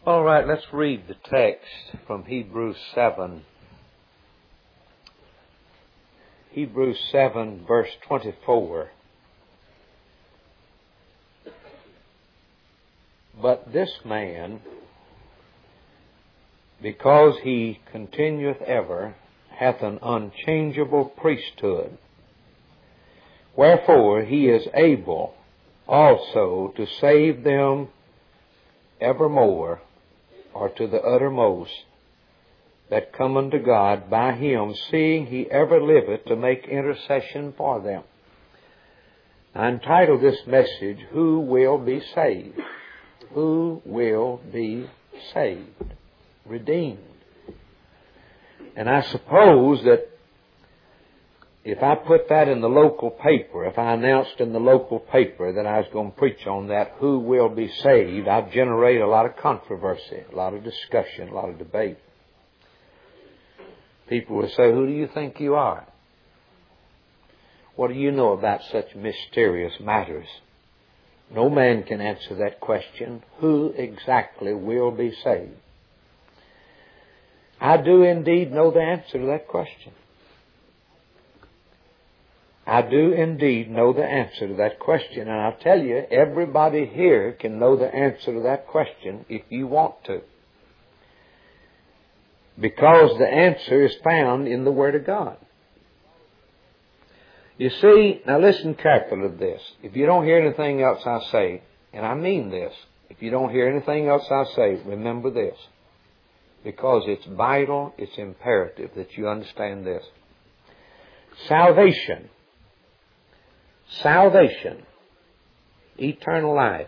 All right, let's read the text from Hebrews 7. Hebrews 7, verse 24. But this man, because he continueth ever, hath an unchangeable priesthood. Wherefore he is able also to save them evermore, or to the uttermost, that come unto God by him, seeing he ever liveth to make intercession for them. I entitled this message, Who Will Be Saved? Who will be saved? Redeemed. And I suppose that if I put that in the local paper, if I announced in the local paper that I was going to preach on that, who will be saved, I'd generate a lot of controversy, a lot of discussion, a lot of debate. People would say, who do you think you are? What do you know about such mysterious matters? No man can answer that question. Who exactly will be saved? I do indeed know the answer to that question. I do indeed know the answer to that question, and I'll tell you, everybody here can know the answer to that question if you want to. Because the answer is found in the Word of God. You see, now listen carefully to this. If you don't hear anything else I say, and I mean this, if you don't hear anything else I say, remember this. Because it's vital, it's imperative that you understand this. Salvation, eternal life,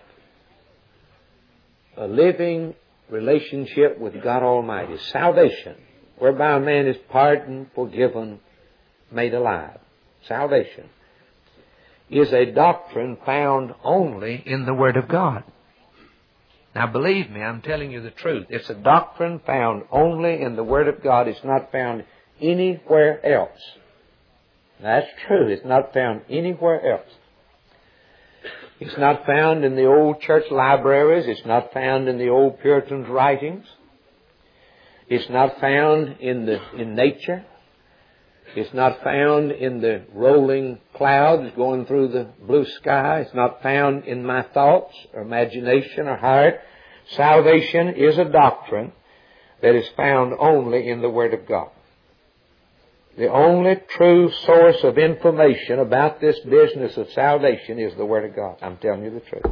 a living relationship with God Almighty. Salvation, whereby a man is pardoned, forgiven, made alive. Salvation is a doctrine found only in the Word of God. Now believe me, I'm telling you the truth. It's a doctrine found only in the Word of God. It's not found anywhere else. That's true. It's not found anywhere else. It's not found in the old church libraries. It's not found in the old Puritans' writings. It's not found in nature. It's not found in the rolling clouds going through the blue sky. It's not found in my thoughts or imagination or heart. Salvation is a doctrine that is found only in the Word of God. The only true source of information about this business of salvation is the Word of God. I'm telling you the truth.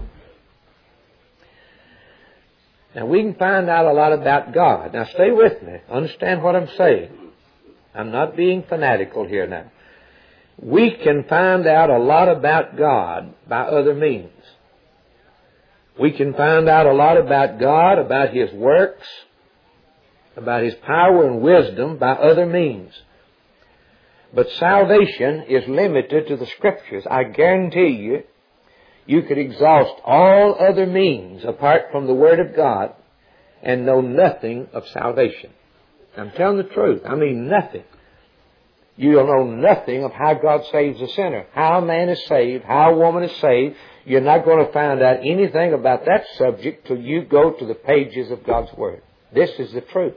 Now we can find out a lot about God. Now stay with me. Understand what I'm saying. I'm not being fanatical here now. We can find out a lot about God by other means. We can find out a lot about God, about His works, about His power and wisdom by other means. But salvation is limited to the Scriptures. I guarantee you, you could exhaust all other means apart from the Word of God and know nothing of salvation. I'm telling the truth. I mean nothing. You'll know nothing of how God saves a sinner, how a man is saved, how a woman is saved. You're not going to find out anything about that subject till you go to the pages of God's Word. This is the truth.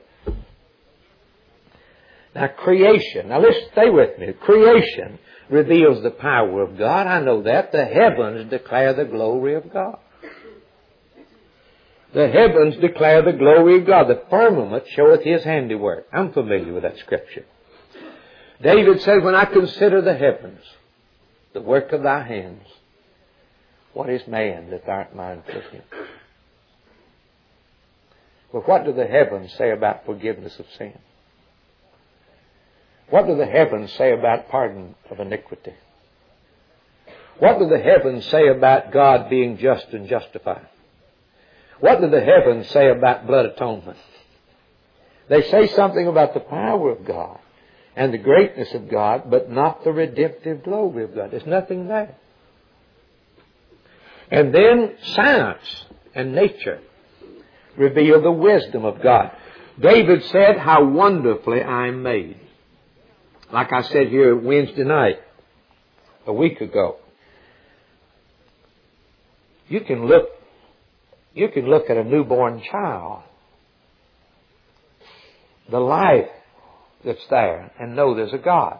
Now creation, now let's stay with me. Creation reveals the power of God. I know that. The heavens declare the glory of God. The heavens declare the glory of God. The firmament showeth His handiwork. I'm familiar with that scripture. David said, when I consider the heavens, the work of thy hands, what is man that thou art mindful of him? But what do the heavens say about forgiveness of sin? What do the heavens say about pardon of iniquity? What do the heavens say about God being just and justified? What do the heavens say about blood atonement? They say something about the power of God and the greatness of God, but not the redemptive glory of God. There's nothing there. And then science and nature reveal the wisdom of God. David said, how wonderfully I am made. Like I said here Wednesday night, a week ago. You can look at a newborn child the life that's there and know there's a God.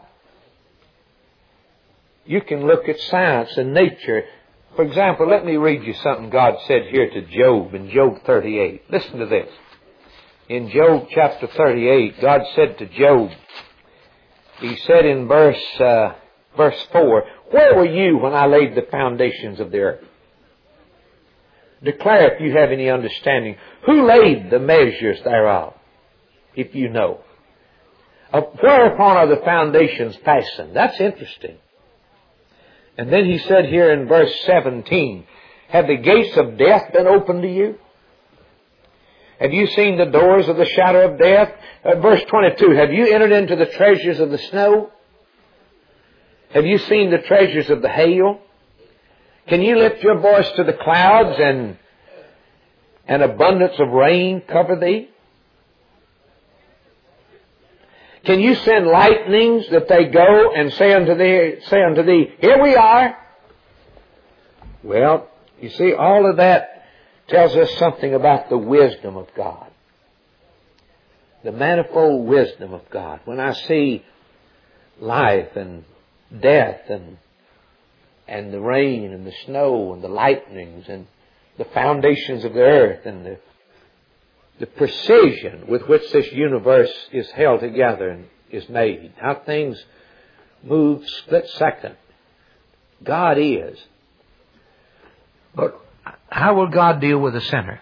You can look at science and nature. For example, let me read you something God said here to Job in Job 38. Listen to this. In Job chapter 38, God said to Job, He said in verse 4, "Where were you when I laid the foundations of the earth? Declare if you have any understanding. Who laid the measures thereof, if you know? Whereupon are the foundations fastened?" That's interesting. And then He said here in verse 17, "Have the gates of death been opened to you? Have you seen the doors of the shadow of death?" Verse 22, "Have you entered into the treasures of the snow? Have you seen the treasures of the hail? Can you lift your voice to the clouds and an abundance of rain cover thee? Can you send lightnings that they go and say unto thee, here we are?" Well, you see, all of that tells us something about the wisdom of God. The manifold wisdom of God. When I see life and death and the rain and the snow and the lightnings and the foundations of the earth and the precision with which this universe is held together and is made, how things move split second. God is. But how will God deal with a sinner?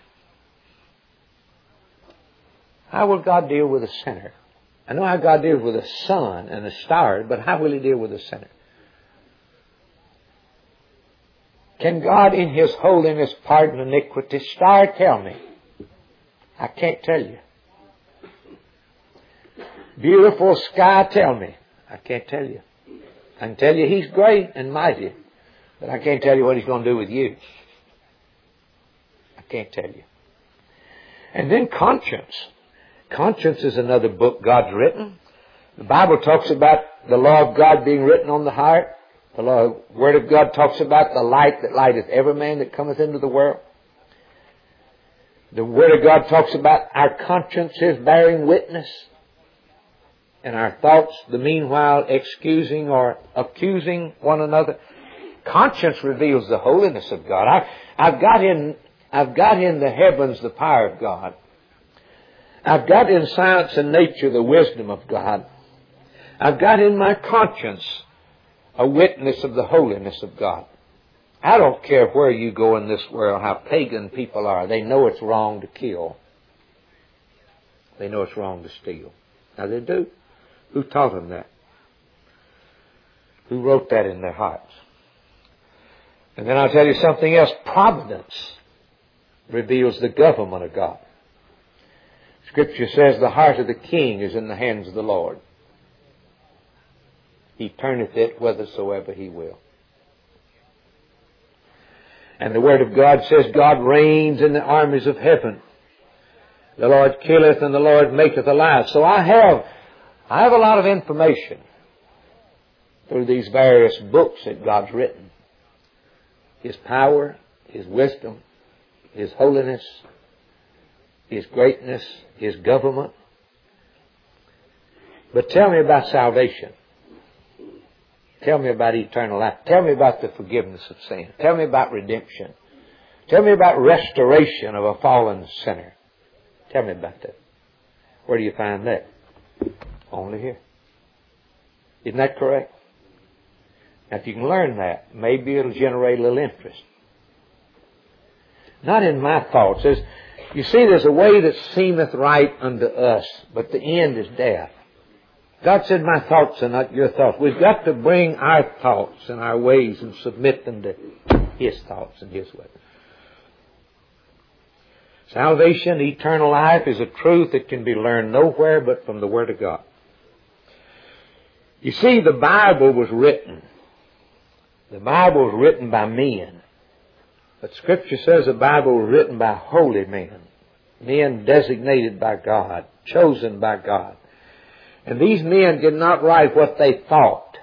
How will God deal with a sinner? I know how God deals with the sun and the stars, but how will He deal with a sinner? Can God in His holiness pardon iniquity? Star, tell me. I can't tell you. Beautiful sky, tell me. I can't tell you. I can tell you He's great and mighty, but I can't tell you what He's going to do with you. I can't tell you. And then conscience. Conscience is another book God's written. The Bible talks about the law of God being written on the heart. The Word of God talks about the light that lighteth every man that cometh into the world. The Word of God talks about our consciences bearing witness and our thoughts, the meanwhile excusing or accusing one another. Conscience reveals the holiness of God. I've got in the heavens the power of God. I've got in science and nature the wisdom of God. I've got in my conscience a witness of the holiness of God. I don't care where you go in this world, how pagan people are. They know it's wrong to kill. They know it's wrong to steal. Now they do. Who taught them that? Who wrote that in their hearts? And then I'll tell you something else. Providence reveals the government of God. Scripture says the heart of the king is in the hands of the Lord. He turneth it whithersoever He will. And the Word of God says God reigns in the armies of heaven. The Lord killeth and the Lord maketh alive. So I have a lot of information through these various books that God's written. His power, His wisdom, His holiness, His greatness, His government. But tell me about salvation. Tell me about eternal life. Tell me about the forgiveness of sin. Tell me about redemption. Tell me about restoration of a fallen sinner. Tell me about that. Where do you find that? Only here. Isn't that correct? Now, if you can learn that, maybe it'll generate a little interest. Not in my thoughts. You see, there's a way that seemeth right unto us, but the end is death. God said, my thoughts are not your thoughts. We've got to bring our thoughts and our ways and submit them to His thoughts and His ways. Salvation, eternal life, is a truth that can be learned nowhere but from the Word of God. You see, the Bible was written. The Bible was written by men. But Scripture says the Bible was written by holy men. Men designated by God, chosen by God. And these men did not write what they thought.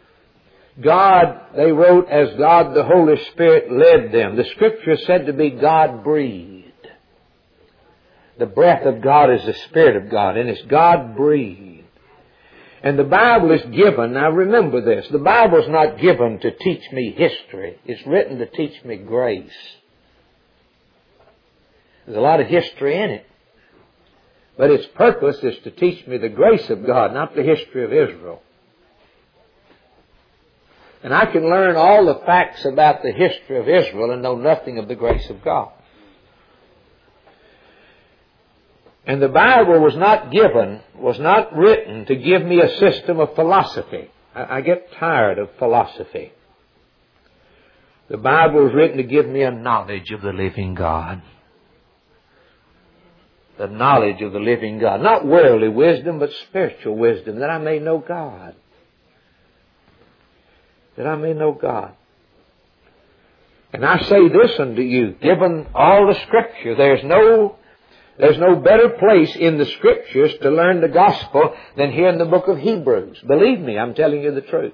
They wrote as God the Holy Spirit led them. The Scripture is said to be God-breathed. The breath of God is the Spirit of God, and it's God-breathed. And the Bible is given, now remember this, the Bible is not given to teach me history. It's written to teach me grace. There's a lot of history in it. But its purpose is to teach me the grace of God, not the history of Israel. And I can learn all the facts about the history of Israel and know nothing of the grace of God. And the Bible was not written to give me a system of philosophy. I get tired of philosophy. The Bible was written to give me a knowledge of the living God. The knowledge of the living God. Not worldly wisdom, but spiritual wisdom, that I may know God. That I may know God. And I say this unto you, given all the Scripture, there's no better place in the Scriptures to learn the gospel than here in the book of Hebrews. Believe me, I'm telling you the truth.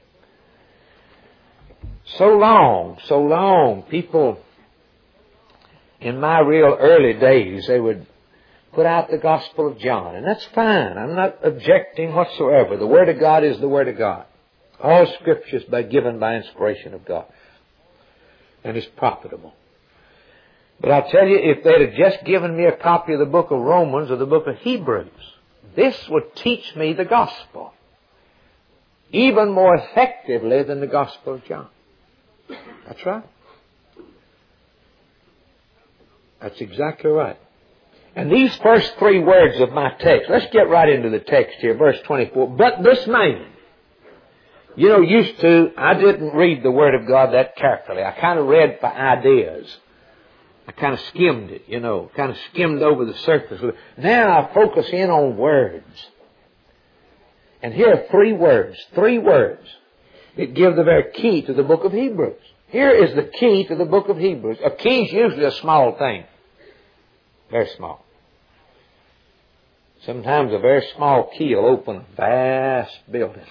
So long, people in my real early days, they would put out the Gospel of John. And that's fine. I'm not objecting whatsoever. The Word of God is the Word of God. All Scripture is given by inspiration of God. And is profitable. But I'll tell you, if they'd have just given me a copy of the book of Romans or the book of Hebrews, this would teach me the gospel. Even more effectively than the Gospel of John. That's right. That's exactly right. And these first three words of my text, let's get right into the text here, verse 24. But this man, I didn't read the Word of God that carefully. I kind of read for ideas. I kind of skimmed it, kind of skimmed over the surface. Now I focus in on words. And here are three words that give the very key to the book of Hebrews. Here is the key to the book of Hebrews. A key is usually a small thing. Very small. Sometimes a very small key will open a vast building.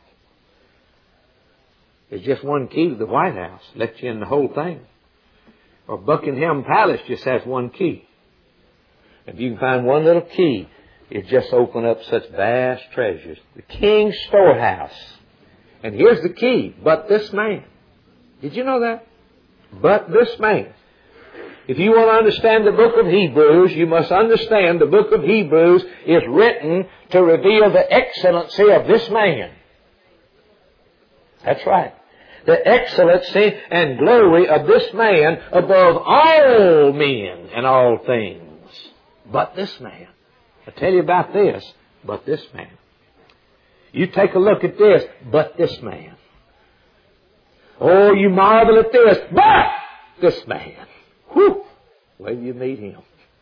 There's just one key to the White House. Lets you in the whole thing. Or Buckingham Palace just has one key. If you can find one little key, it just open up such vast treasures. The king's storehouse. And here's the key. But this man. Did you know that? But this man. If you want to understand the book of Hebrews, you must understand the book of Hebrews is written to reveal the excellency of this man. That's right. The excellency and glory of this man above all men and all things. But this man. I'll tell you about this. But this man. You take a look at this. But this man. Oh, you marvel at this. But this man. Whew! Where you meet him.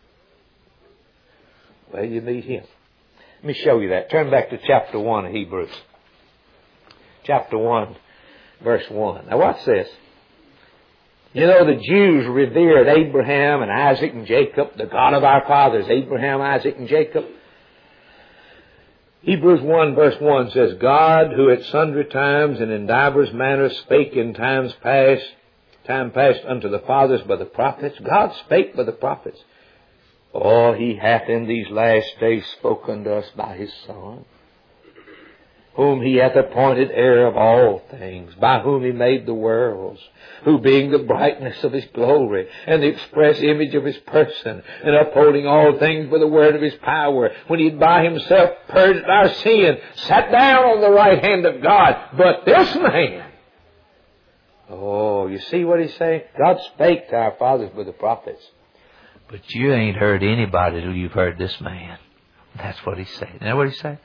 Where you meet him. Let me show you that. Turn back to chapter 1 of Hebrews. Chapter 1, verse 1. Now watch this. The Jews revered Abraham and Isaac and Jacob, the God of our fathers, Abraham, Isaac, and Jacob. Hebrews 1 verse 1 says, God, who at sundry times and in divers manners spake in time past unto the fathers by the prophets. God spake by the prophets. Oh, He hath in these last days spoken to us by His Son, whom He hath appointed heir of all things, by whom He made the worlds, who being the brightness of His glory, and the express image of His person, and upholding all things by the word of His power, when He had by Himself purged our sin, sat down on the right hand of God. But this man, oh, you see what He's saying? God spake to our fathers by the prophets. But you ain't heard anybody till you've heard this man. That's what He's saying. Isn't that what He's saying?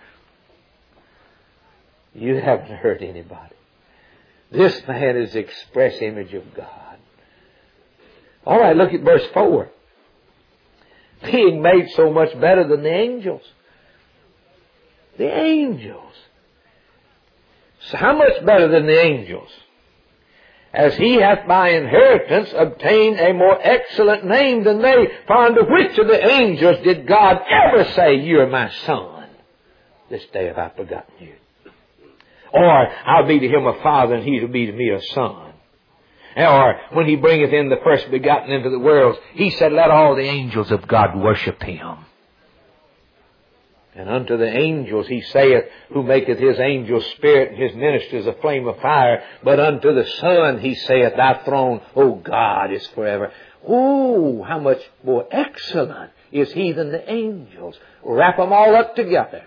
You haven't heard anybody. This man is the express image of God. All right, look at verse 4. Being made so much better than the angels. The angels. So how much better than the angels? As he hath by inheritance obtained a more excellent name than they. For unto which of the angels did God ever say, You are my son? This day have I begotten you. Or, I'll be to him a father, and he will be to me a son. Or when He bringeth in the first begotten into the world, He said, let all the angels of God worship Him. And unto the angels He saith, who maketh His angels spirit and His ministers a flame of fire. But unto the Son He saith, thy throne, O God, is forever. Oh, how much more excellent is He than the angels. Wrap them all up together.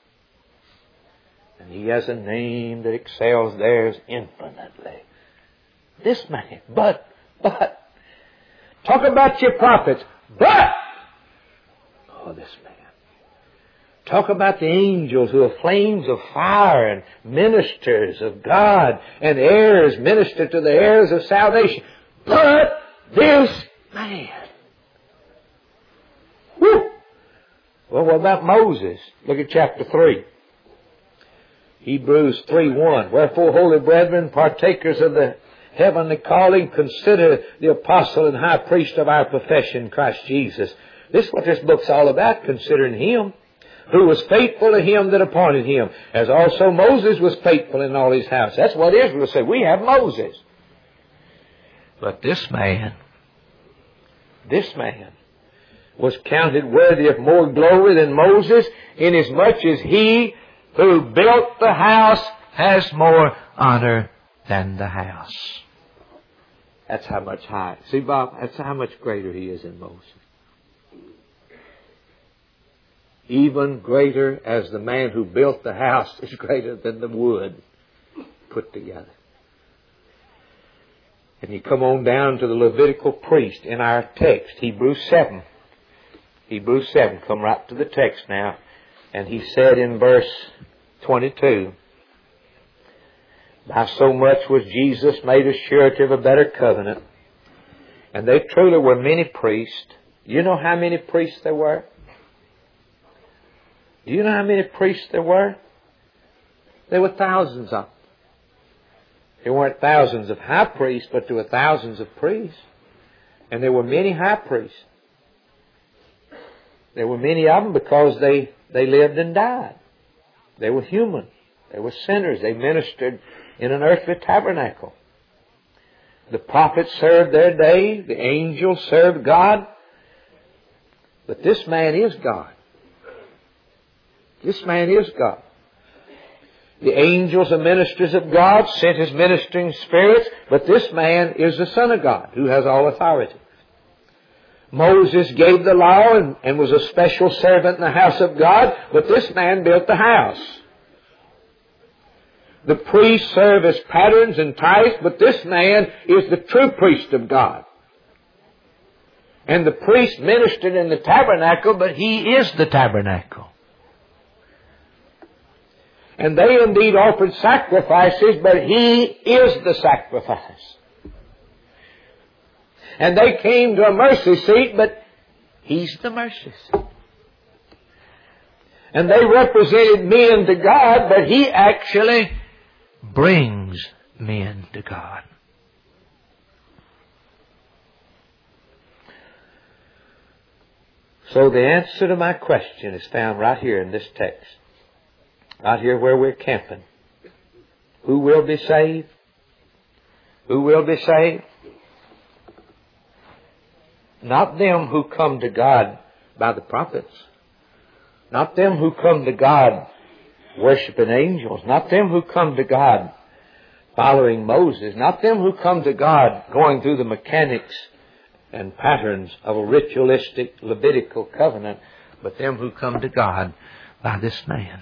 And He has a name that excels theirs infinitely. This man, but, talk about your prophets, but, oh, this man. Talk about the angels who are flames of fire and ministers of God and heirs, minister to the heirs of salvation. But this man. Whew. Well, what about Moses? Look at chapter 3. Hebrews 3:1. Wherefore, holy brethren, partakers of the heavenly calling, consider the apostle and high priest of our profession, Christ Jesus. This is what this book's all about, considering Him, who was faithful to Him that appointed him, as also Moses was faithful in all his house. That's what Israel said. We have Moses. But this man was counted worthy of more glory than Moses, inasmuch as he who built the house has more honor than the house. That's how much higher. See, Bob, that's how much greater he is than Moses. Even greater as the man who built the house is greater than the wood put together. And you come on down to the Levitical priest in our text, Hebrews 7. Hebrews 7, come right to the text now. And he said in verse 22, by so much was Jesus made a surety of a better covenant. And they truly were many priests. You know how many priests there were? Do you know how many priests there were? There were thousands of them. There weren't thousands of high priests, but there were thousands of priests. And there were many high priests. There were many of them because they lived and died. They were human. They were sinners. They ministered in an earthly tabernacle. The prophets served their day. The angels served God. But this man is God. This man is God. The angels are ministers of God, sent as ministering spirits, but this man is the Son of God, who has all authority. Moses gave the law and was a special servant in the house of God, but this man built the house. The priests serve as patterns and types, but this man is the true priest of God. And the priest ministered in the tabernacle, but he is the tabernacle. And they indeed offered sacrifices, but He is the sacrifice. And they came to a mercy seat, but He's the mercy seat. And they represented men to God, but He actually brings men to God. So the answer to my question is found right here in this text. Right here where we're camping. Who will be saved? Who will be saved? Not them who come to God by the prophets. Not them who come to God worshiping angels. Not them who come to God following Moses. Not them who come to God going through the mechanics and patterns of a ritualistic Levitical covenant. But them who come to God by this man.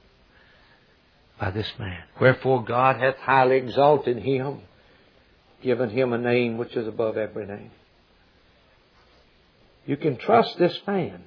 By this man. Wherefore God hath highly exalted Him, given Him a name which is above every name. You can trust this man.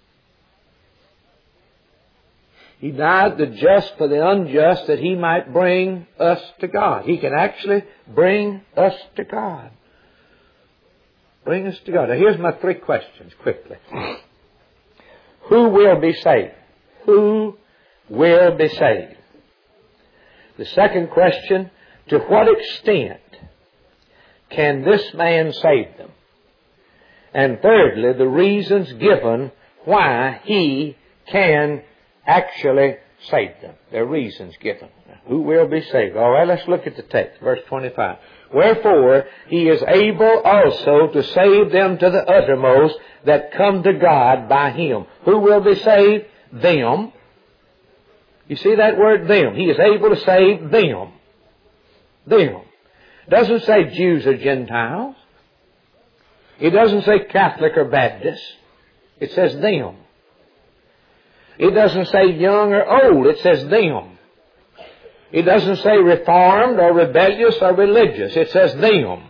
He died the just for the unjust that He might bring us to God. He can actually bring us to God. Bring us to God. Now here's my 3 questions quickly. Who will be saved? Who will be saved? The second question, to what extent can this man save them? And thirdly, the reasons given why he can actually Save them. Their reasons given. Who will be saved? All right, let's look at the text. Verse 25. Wherefore, He is able also to save them to the uttermost that come to God by Him. Who will be saved? Them. You see that word, them. He is able to save them. Them. It doesn't say Jews or Gentiles. It doesn't say Catholic or Baptist. It says them. It doesn't say young or old. It says them. It doesn't say reformed or rebellious or religious. It says them.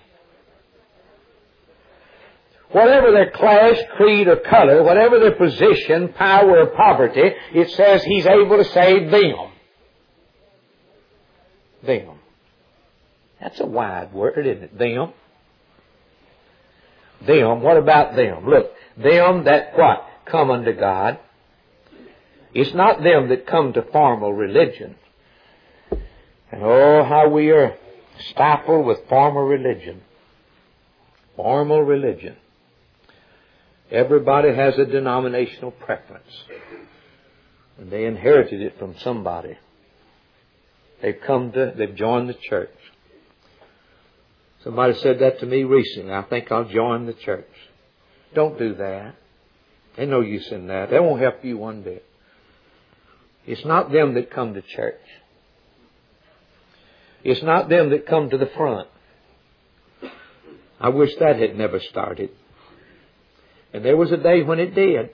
Whatever their class, creed, or color, whatever their position, power, or poverty, it says He's able to save them. Them. That's a wide word, isn't it? Them. Them. What about them? Look, them that what? Come unto God. It's not them that come to formal religion. And oh, how we are stifled with formal religion. Formal religion. Everybody has a denominational preference. And they inherited it from somebody. They've joined the church. Somebody said that to me recently. I think I'll join the church. Don't do that. There's no use in that. That won't help you one bit. It's not them that come to church. It's not them that come to the front. I wish that had never started. And there was a day when it did.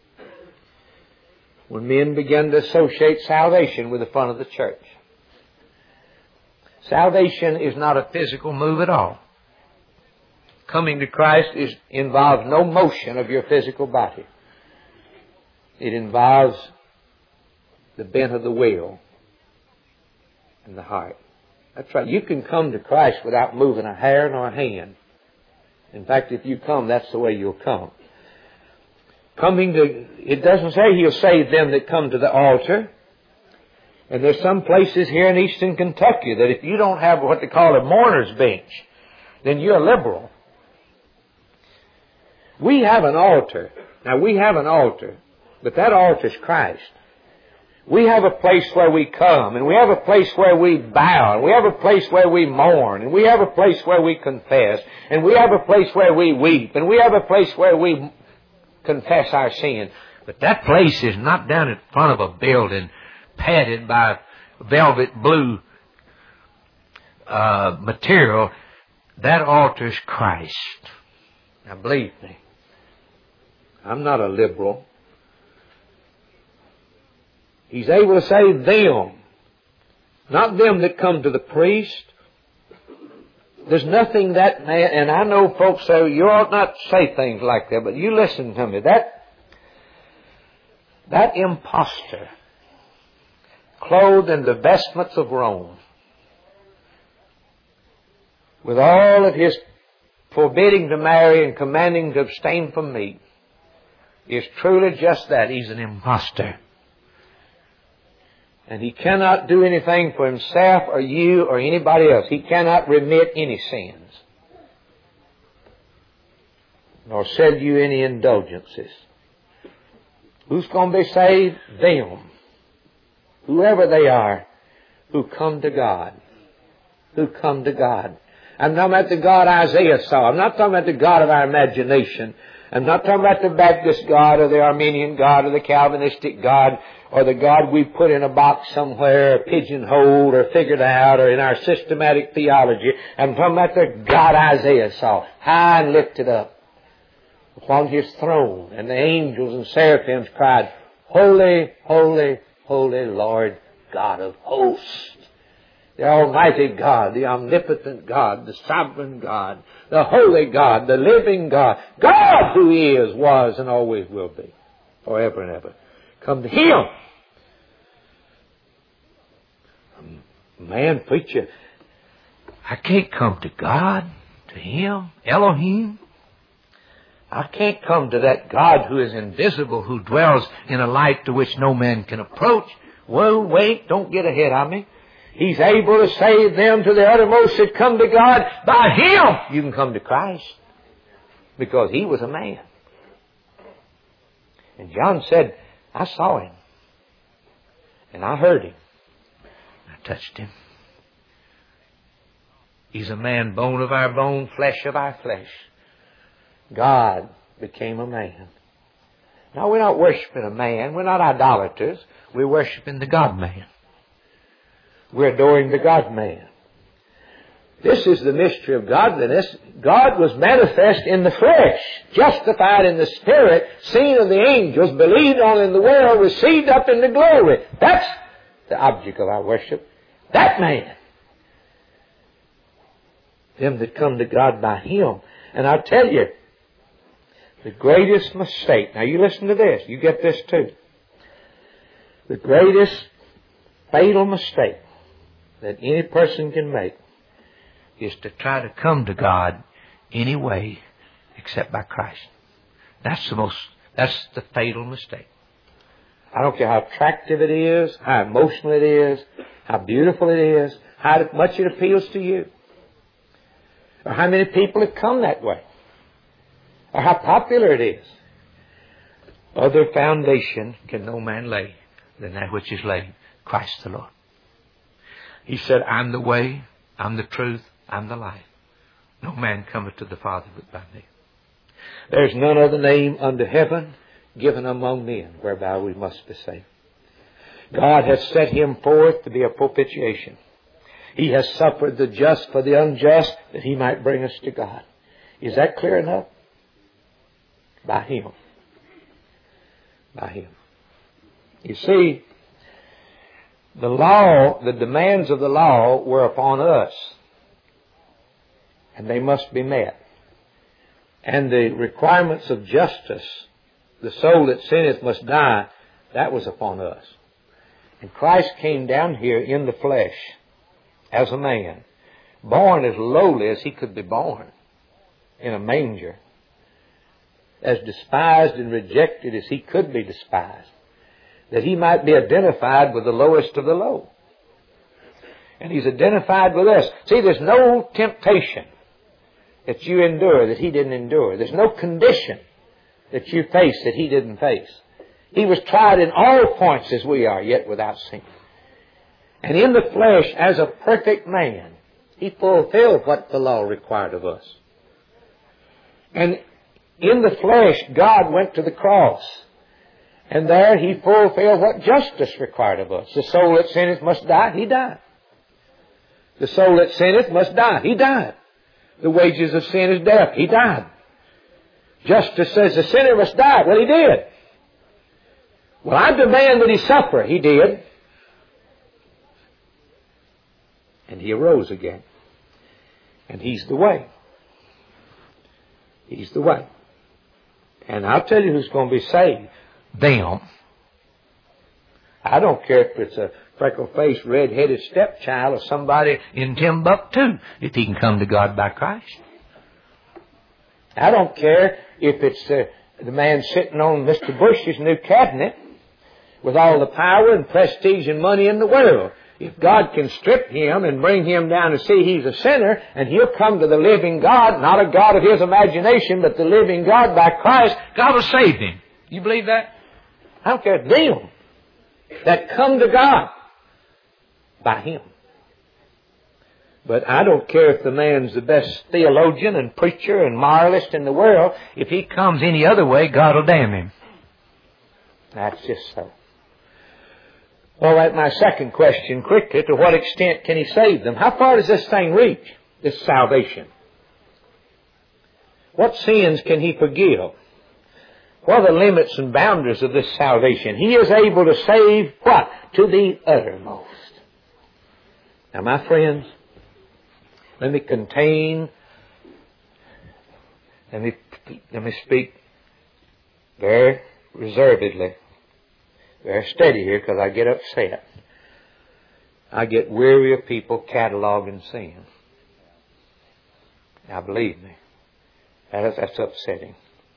When men began to associate salvation with the front of the church. Salvation is not a physical move at all. Coming to Christ involves no motion of your physical body. It involves the bent of the will and the heart. That's right. You can come to Christ without moving a hair nor a hand. In fact, if you come, that's the way you'll come. It doesn't say He'll save them that come to the altar. And there's some places here in eastern Kentucky that if you don't have what they call a mourner's bench, then you're a liberal. We have an altar. Now, we have an altar, but that altar is Christ. We have a place where we come, and we have a place where we bow, and we have a place where we mourn, and we have a place where we confess, and we have a place where we weep, and we have a place where we confess our sin. But that place is not down in front of a building padded by velvet blue material. That altar is Christ. Now believe me, I'm not a liberal. He's able to save them, not them that come to the priest. There's nothing that man, and I know folks say, you ought not say things like that, but you listen to me. That impostor, clothed in the vestments of Rome, with all of his forbidding to marry and commanding to abstain from meat, is truly just that. He's an impostor. And he cannot do anything for himself or you or anybody else. He cannot remit any sins, nor sell you any indulgences. Who's going to be saved? Them. Whoever they are who come to God. Who come to God. I'm not talking about the God Isaiah saw. I'm not talking about the God of our imagination. I'm not talking about the Baptist God or the Arminian God or the Calvinistic God or the God we put in a box somewhere or pigeonholed or figured out or in our systematic theology. I'm talking about the God Isaiah saw, high and lifted up upon His throne. And the angels and seraphims cried, Holy, holy, holy Lord God of hosts. The Almighty God, the omnipotent God, the sovereign God, the holy God, the living God, God who is, was, and always will be, forever and ever. Come to Him. Man, preacher, I can't come to God, to Him, Elohim. I can't come to that God who is invisible, who dwells in a light to which no man can approach. Well, wait, don't get ahead of me. He's able to save them to the uttermost that come to God. By Him you can come to Christ, because He was a man. And John said, I saw Him. And I heard him. I touched him. He's a man, bone of our bone, flesh of our flesh. God became a man. Now, we're not worshiping a man. We're not idolaters. We're worshiping the God-man. We're adoring the God-man. This is the mystery of godliness. God was manifest in the flesh, justified in the Spirit, seen of the angels, believed on in the world, received up into glory. That's the object of our worship. That man. Them that come to God by Him. And I'll tell you, the greatest mistake, now you listen to this, you get this too. The greatest fatal mistake that any person can make is to try to come to God any way except by Christ. That's the fatal mistake. I don't care how attractive it is, how emotional it is, how beautiful it is, how much it appeals to you, or how many people have come that way, or how popular it is. Other foundation can no man lay than that which is laid, Christ the Lord. He said, I'm the way, I'm the truth, I'm the life. No man cometh to the Father but by me. There's none other name under heaven given among men whereby we must be saved. God has set Him forth to be a propitiation. He has suffered the just for the unjust that He might bring us to God. Is that clear enough? By Him. By Him. You see, the law, the demands of the law were upon us. And they must be met. And the requirements of justice, the soul that sinneth must die, that was upon us. And Christ came down here in the flesh as a man, born as lowly as He could be born, in a manger, as despised and rejected as He could be despised, that He might be identified with the lowest of the low. And He's identified with us. See, there's no temptation that you endure that He didn't endure. There's no condition that you face that He didn't face. He was tried in all points as we are, yet without sin. And in the flesh, as a perfect man, He fulfilled what the law required of us. And in the flesh, God went to the cross. And there He fulfilled what justice required of us. The soul that sinneth must die. He died. The soul that sinneth must die. He died. The wages of sin is death. He died. Justice says the sinner must die. Well, He did. Well, I demand that He suffer. He did. And He arose again. And He's the way. He's the way. And I'll tell you who's going to be saved. Them. I don't care if it's a freckle-faced, red-headed stepchild or somebody in Timbuktu, if he can come to God by Christ. I don't care if it's the man sitting on Mr. Bush's new cabinet with all the power and prestige and money in the world. If God can strip him and bring him down to see he's a sinner, and he'll come to the living God, not a God of his imagination, but the living God by Christ, God will save him. You believe that? I don't care. Them that come to God by Him. But I don't care if the man's the best theologian and preacher and moralist in the world. If he comes any other way, God will damn him. That's just so. Well, that's my second question quickly. To what extent can He save them? How far does this thing reach, this salvation? What sins can He forgive? What are the limits and boundaries of this salvation? He is able to save what? To the uttermost. Now, my friends, let me speak very reservedly, very steady here, because I get upset. I get weary of people cataloging sin. Now, believe me, that's upsetting.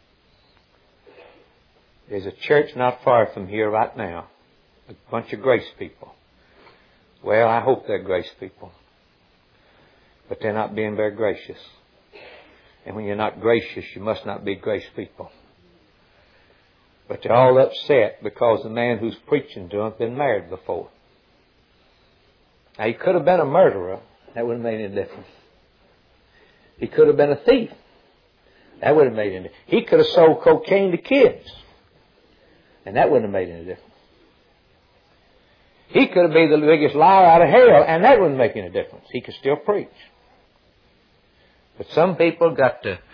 There's a church not far from here right now, a bunch of grace people. Well, I hope they're grace people. But they're not being very gracious. And when you're not gracious, you must not be grace people. But But they're all upset because the man who's preaching to them has been married before. Now, he could have been a murderer. That wouldn't have made any difference. He could have been a thief. That wouldn't have made any difference. He could have sold cocaine to kids. And that wouldn't have made any difference. He could have been the biggest liar out of hell, and that wouldn't make any difference. He could still preach. But some people got the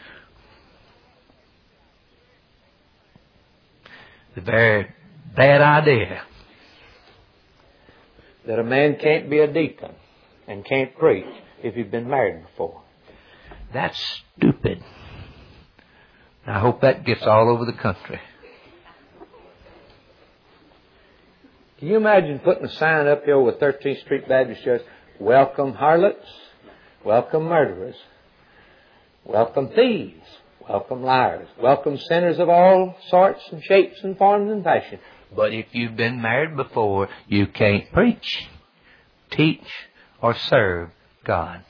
very bad idea that a man can't be a deacon and can't preach if he's been married before. That's stupid. I hope that gets all over the country. Can you imagine putting a sign up here with 13th Street Baptist Church, welcome harlots, welcome murderers, welcome thieves, welcome liars, welcome sinners of all sorts and shapes and forms and fashion. But if you've been married before, you can't preach, teach, or serve God.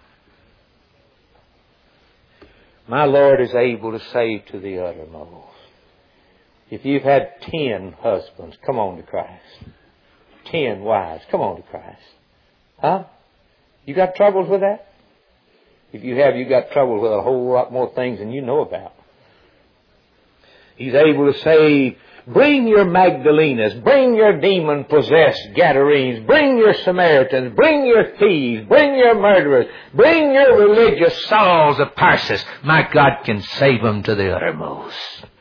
My Lord is able to save to the uttermost. If you've had 10 husbands, come on to Christ. 10 wives, come on to Christ. Huh? You got troubles with that? If you have, you got trouble with a whole lot more things than you know about. He's able to say, bring your Magdalenas, bring your demon-possessed Gadarenes, bring your Samaritans, bring your thieves, bring your murderers, bring your religious Sauls of Tarsus. My God can save them to the uttermost.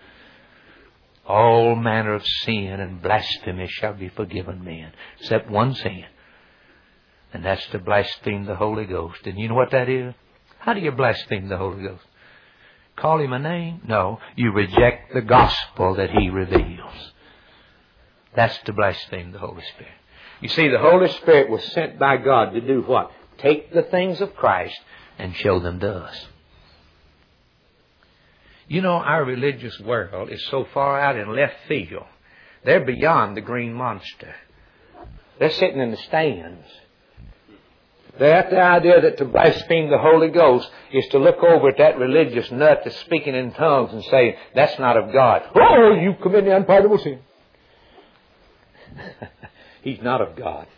All manner of sin and blasphemy shall be forgiven men, except one sin, and that's to blaspheme the Holy Ghost. And you know what that is? How do you blaspheme the Holy Ghost? Call Him a name? No, you reject the gospel that He reveals. That's to blaspheme the Holy Spirit. You see, the Holy Spirit was sent by God to do what? Take the things of Christ and show them to us. You know, our religious world is so far out in left field. They're beyond the green monster. They're sitting in the stands. They're at the idea that to blaspheme the Holy Ghost is to look over at that religious nut that's speaking in tongues and say, that's not of God. Oh, you commit the unpardonable sin. He's not of God.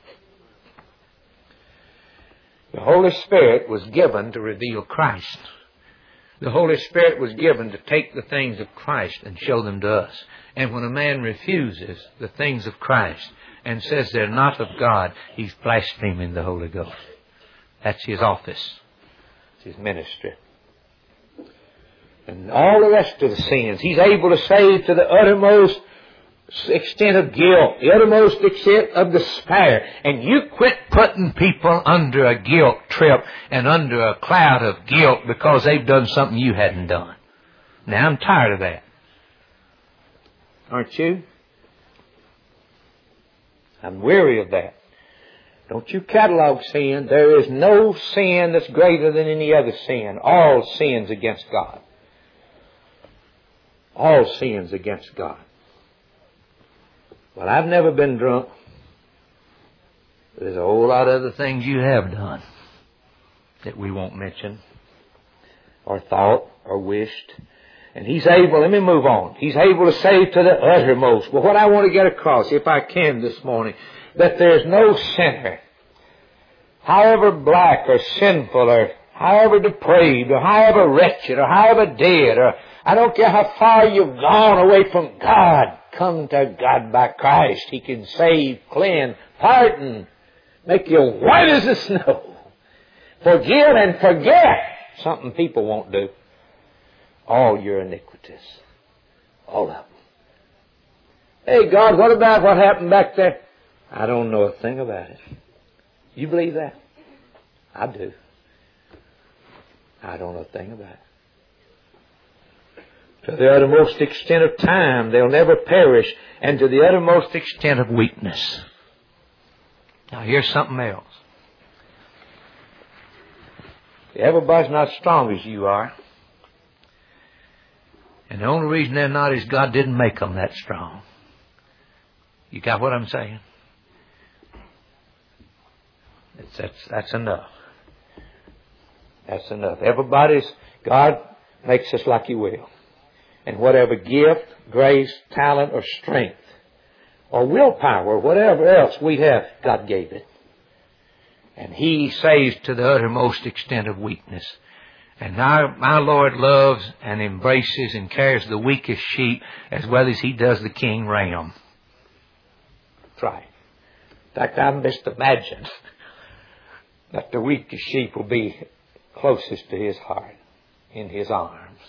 The Holy Spirit was given to reveal Christ. The Holy Spirit was given to take the things of Christ and show them to us. And when a man refuses the things of Christ and says they're not of God, he's blaspheming the Holy Ghost. That's his office. It's his ministry. And all the rest of the sins, He's able to save to the uttermost extent of guilt, the uttermost extent of despair. And you quit putting people under a guilt trip and under a cloud of guilt because they've done something you hadn't done. Now, I'm tired of that. Aren't you? I'm weary of that. Don't you catalog sin. There is no sin that's greater than any other sin. All sins against God. All sins against God. Well, I've never been drunk. There's a whole lot of other things you have done that we won't mention, or thought, or wished. And He's able, let me move on. He's able to save to the uttermost. Well, what I want to get across, if I can this morning, that there's no sinner, however black or sinful or however depraved or however wretched or however dead, or I don't care how far you've gone away from God, come to God by Christ. He can save, cleanse, pardon, make you white as the snow, forgive and forget, something people won't do, all your iniquities, all of them. Hey God, what about what happened back there? I don't know a thing about it. You believe that? I do. I don't know a thing about it. To the uttermost extent of time, they'll never perish, and to the uttermost extent of weakness. Now here's something else. Everybody's not as strong as you are. And the only reason they're not is God didn't make them that strong. You got what I'm saying? That's enough. That's enough. God makes us like He will. and whatever gift, grace, talent, or strength, or willpower, or whatever else we have, God gave it. And He saves to the uttermost extent of weakness. And now my Lord loves and embraces and cares the weakest sheep as well as He does the king ram. That's right. In fact, I just imagine that the weakest sheep will be closest to His heart, in His arms.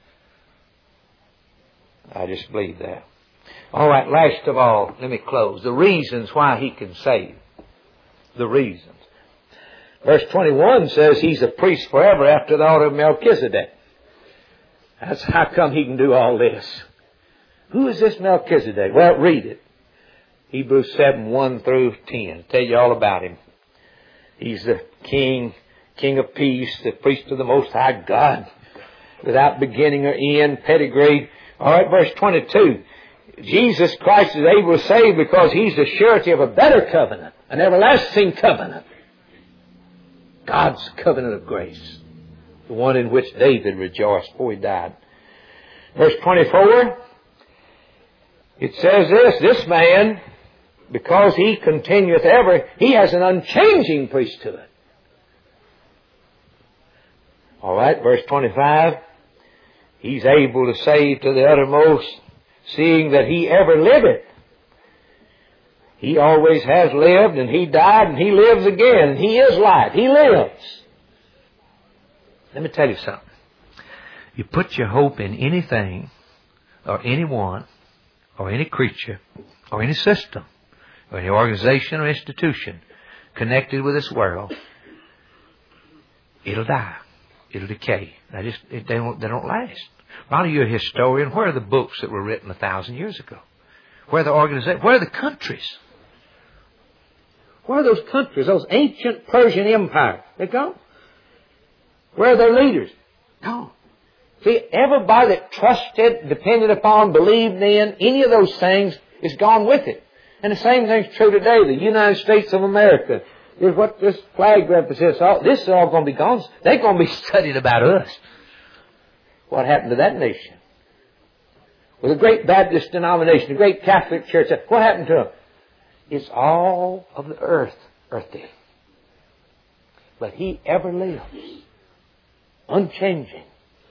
I just believe that. All right, last of all, let me close. The reasons why He can save. The reasons. Verse 21 says He's a priest forever after the order of Melchizedek. That's how come He can do all this. Who is this Melchizedek? Well, read it. Hebrews 7, 1 through 10. Tell you all about him. He's the King of peace, the priest of the Most High God, without beginning or end, pedigree. All right, verse 22. Jesus Christ is able to save because He's the surety of a better covenant, an everlasting covenant. God's covenant of grace. The one in which David rejoiced before he died. Verse 24. It says this man, because He continueth ever, He has an unchanging priesthood. All right, verse 25. He's able to save to the uttermost, seeing that He ever liveth. He always has lived, and He died, and He lives again, and He is life. He lives. Let me tell you something. You put your hope in anything, or anyone, or any creature, or any system, or any organization or institution connected with this world, it'll die. It'll decay. They don't last. Ronnie, you're a historian. Where are the books that were written 1,000 years ago? Where are the organizations? Where are the countries? Where are those countries? Those ancient Persian empires? They're gone. Where are their leaders? Gone. See, everybody that trusted, depended upon, believed in, any of those things is gone with it. And the same thing's true today. The United States of America is what this flag represents. This is all going to be gone. They're going to be studied about us. What happened to that nation? Well, the great Baptist denomination, the great Catholic Church, what happened to them? It's all of the earthy. But He ever lives, unchanging.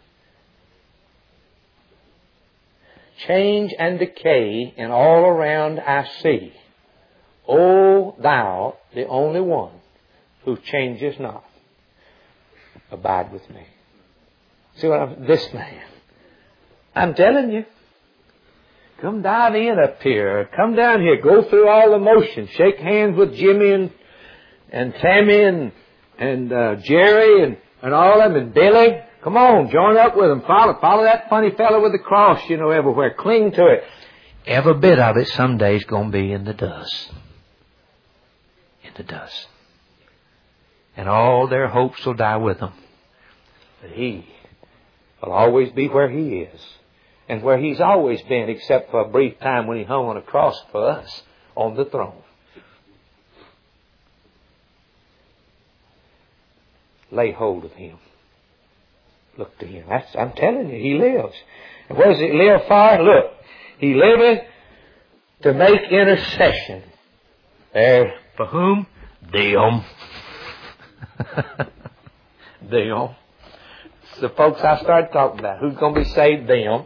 Change and decay in all around I see. O Thou, the only one who changes not, abide with me. See what this man. I'm telling you. Come dive in up here. Come down here. Go through all the motions. Shake hands with Jimmy and Tammy and Jerry and all of them and Billy. Come on, join up with them. Follow that funny fellow with the cross, everywhere. Cling to it. Every bit of it someday is going to be in the dust. In the dust. And all their hopes will die with them. But He will always be where He is. And where He's always been, except for a brief time when He hung on a cross for us on the throne. Lay hold of Him. Look to Him. I'm telling you, He lives. And what does He live for? Look, He liveth to make intercession. For whom? Them. Them. The folks I started talking about. Who's going to be saved? Them.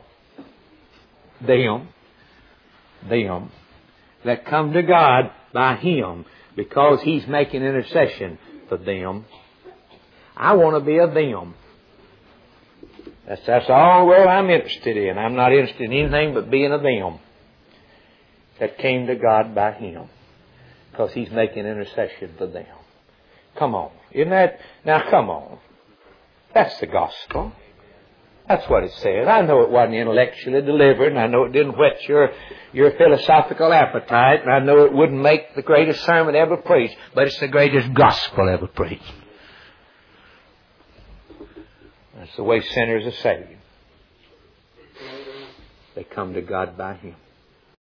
That come to God by Him because He's making intercession for them. I want to be a them. That's all I'm interested in. I'm not interested in anything but being a them that came to God by Him because He's making intercession for them. Come on. Isn't that? Now come on. That's the gospel. That's what it says. I know it wasn't intellectually delivered, and I know it didn't whet your philosophical appetite, and I know it wouldn't make the greatest sermon ever preached, but it's the greatest gospel ever preached. That's the way sinners are saved. They come to God by Him.